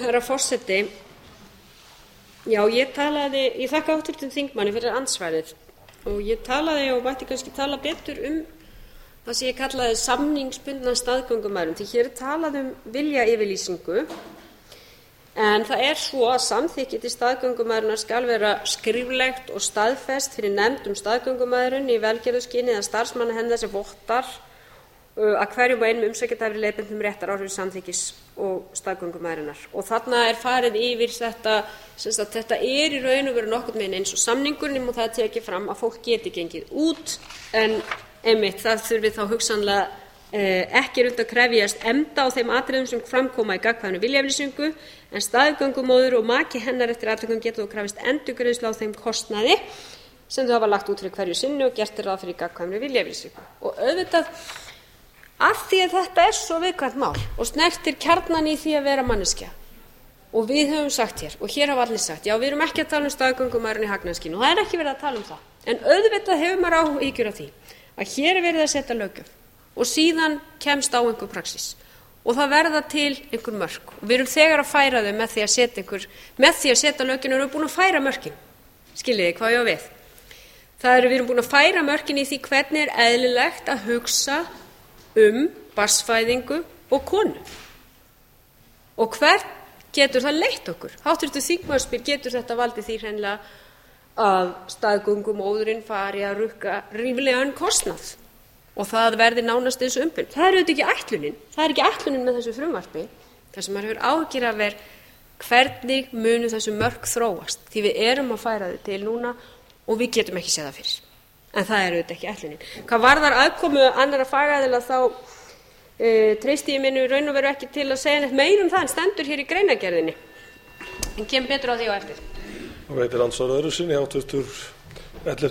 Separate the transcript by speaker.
Speaker 1: herra forseti. Já, ég þakka háttvirtum þingmanni fyrir andsvarið og ég talaði og mætti kannski tala betur það sem ég kallaði samningsbundna staðgöngumæðrun, því hér er talað viljayfirlýsingu en það svo að samþykki til staðgöngumæðrunar skal vera skriflegt og staðfest fyrir nefnd staðgöngumæðrun í velgerðarskyni eða starfsmanna hennar sem vottar að hverjum og einum umsækjanda hafi verið leiðbeint réttaráhrif samþykkis og staðgöngumæðrunar. Og þarna farið yfir þetta, þetta í raun og veru nokkurn veginn eins og samningurinn og það tekið fram að fólk geti gengið út en einmitt það þurfi þá hugsanlega ekki unnt að krefjast efnda á þeim atriðum sem fram koma í gagnkvæmri viljayfirlýsingu en staðgöngumóðir og maki hennar eftir atvikum geta þó krafist endurgreiðslu á þeim kostnaði sem þau hafa lagt út fyrir hverju sinni og gert ráð fyrir gagnkvæmri viljayfirlýsingu. Og auðvitað af því að þetta svo viðkvæmt mál og snertir kjarnann í því að vera manneskja og við höfum sagt hér og hér hafa allir sagt já, við erum ekki að tala staðgöngumæðrun í hagnaðarskyni og það ekki verið að tala það en auðvitað hefur maður áhyggjur af því að hér verið að setja löggjöf og síðan kemst á einhver praxís og það verða til einhver mörk og við erum þegar að færa þau með því að setja löggjöfina og við erum búin að færa mörkin skiljiði hvað ég á við við erum búin að færa mörkin í því hvernig eðlilegt að hugsa barnsfæðingu og konu og hvert getur það leitt okkur háttvirtur þingmaður spyr getur þetta valdið því hreinlega að staðgöngumóðirin fari að rukka ríflegan kostnað og það verði nánast eins og umbun það auðvitað ekki ætlunin ekki ætlunin með þessu frumvarpi það sem maður hefur áhyggjur af hvernig munu þessu mörk þróast því við erum að færa þau til núna og við getum ekki séð það fyrir en það auðvitað ekki ætlunin. Hvað varðar aðkomu annarra fagaðila þá treysti ég mínu raun og veru ekki til að segja neitt meira það en stendur hér í greinargerðinni en kem betur á því á eftir.
Speaker 2: Og veitir andsvar öðru sinni, háttvirtur